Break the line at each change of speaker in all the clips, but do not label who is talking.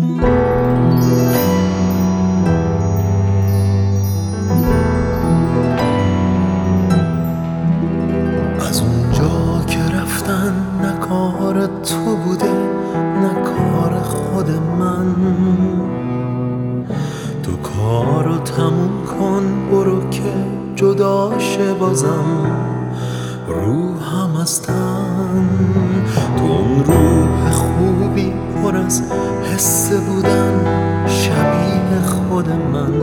از اونجا که رفتن نه کار تو بوده نه کار خود من، تو کارو تموم کن برو که جدا شه بازم روحم از تن. تو اون روح خوبی پر از حس بودن شبیه خود من،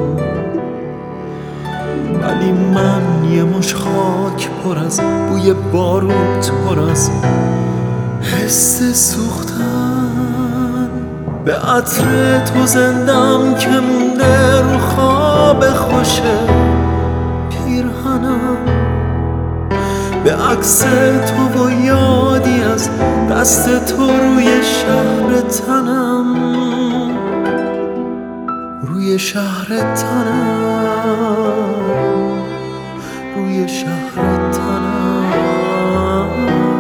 ولی من یه مش خاک پر از بوی باروت پر از حس سوختن. به عطر تو زندم که مونده رو خواب خوش پیرهنم، به عکس تو و یادی از دست تو روی شهر تنم، روی شهر تنم، روی شهر تنم.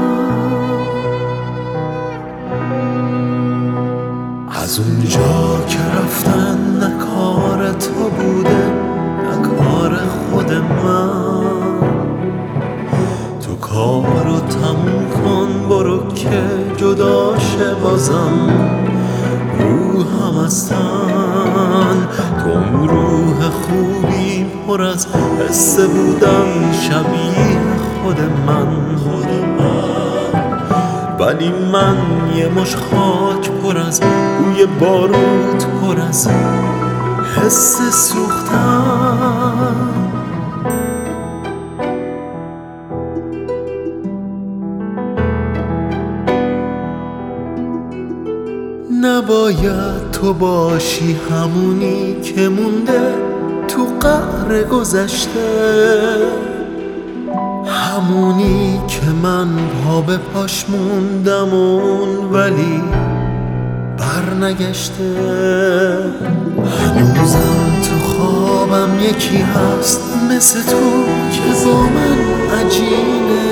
از اونجا که رفتن نه کار تو بوده نه کار خود من، تو کارو تموم کن برو که جدا شه بازم روحم از تن. تو اون روح خوبی پر از حس بودن شبیه خود من، ولی من یه مش خاک پر از بوی باروت پر از حس سوختن. نباید تو باشی همونی که مونده تو قعر گذشته، همونی که من پا به پاش موندم اون ولی برنگشته. هنوزم تو خوابم یکی هست مثل تو که با من عجینه،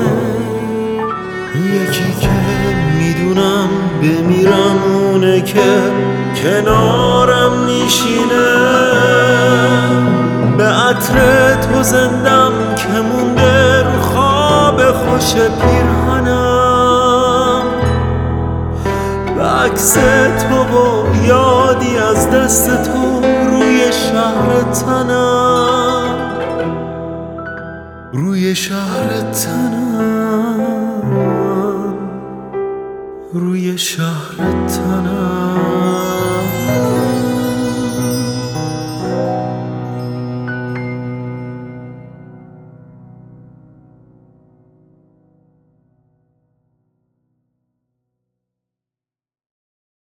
یکی که میدونم بمیرم اونه که کنارم میشینه. به عطر تو زندم که مونده رو خواب خوش پیرهنم، به عکس تو و یادی از دست تو روی شهر تنم، روی شهر تنم، روی شهر تنم.